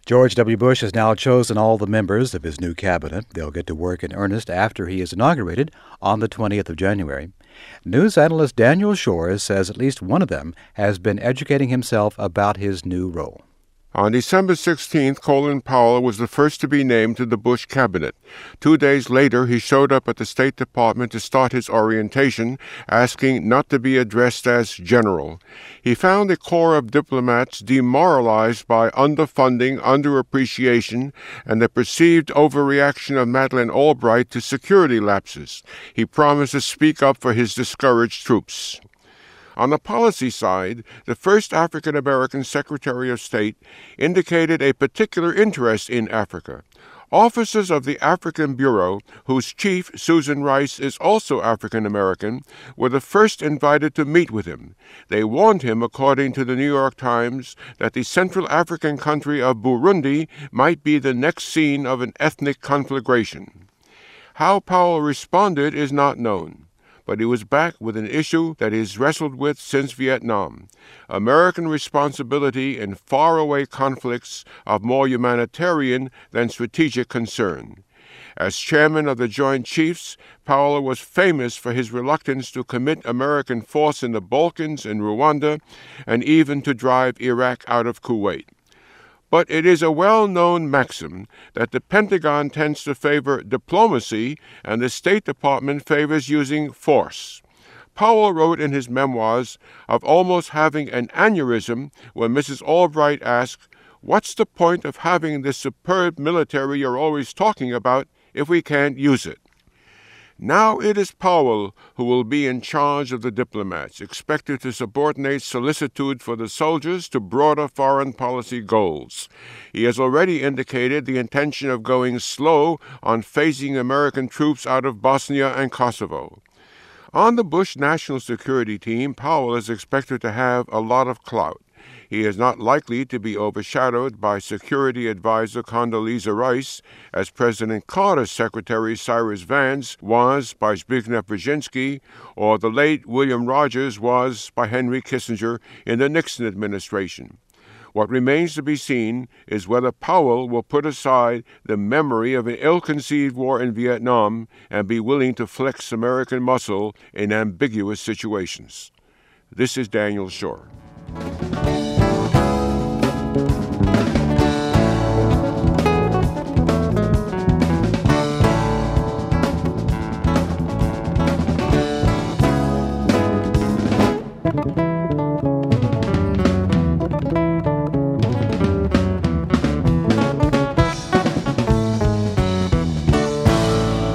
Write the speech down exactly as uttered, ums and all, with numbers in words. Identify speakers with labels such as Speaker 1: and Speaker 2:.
Speaker 1: George W. Bush has now chosen all the members of his new cabinet. They'll get to work in earnest after he is inaugurated on the twentieth of January. News analyst Daniel Shores says at least one of them has been educating himself about his new role.
Speaker 2: On December sixteenth, Colin Powell was the first to be named to the Bush cabinet. Two days later, he showed up at the State Department to start his orientation, asking not to be addressed as general. He found a corps of diplomats demoralized by underfunding, underappreciation, and the perceived overreaction of Madeleine Albright to security lapses. He promised to speak up for his discouraged troops. On the policy side, the first African-American Secretary of State indicated a particular interest in Africa. Officers of the African Bureau, whose chief, Susan Rice, is also African-American, were the first invited to meet with him. They warned him, according to the New York Times, that the Central African country of Burundi might be the next scene of an ethnic conflagration. How Powell responded is not known, but he was back with an issue that he's wrestled with since Vietnam: American responsibility in faraway conflicts of more humanitarian than strategic concern. As chairman of the Joint Chiefs, Powell was famous for his reluctance to commit American force in the Balkans and Rwanda, and even to drive Iraq out of Kuwait. But it is a well-known maxim that the Pentagon tends to favor diplomacy and the State Department favors using force. Powell wrote in his memoirs of almost having an aneurysm when Missus Albright asked, "What's the point of having this superb military you're always talking about if we can't use it?" Now it is Powell who will be in charge of the diplomats, expected to subordinate solicitude for the soldiers to broader foreign policy goals. He has already indicated the intention of going slow on phasing American troops out of Bosnia and Kosovo. On the Bush National Security Team, Powell is expected to have a lot of clout. He is not likely to be overshadowed by Security Advisor Condoleezza Rice, as President Carter's Secretary Cyrus Vance was by Zbigniew Brzezinski, or the late William Rogers was by Henry Kissinger in the Nixon administration. What remains to be seen is whether Powell will put aside the memory of an ill-conceived war in Vietnam and be willing to flex American muscle in ambiguous situations. This is Daniel Shore.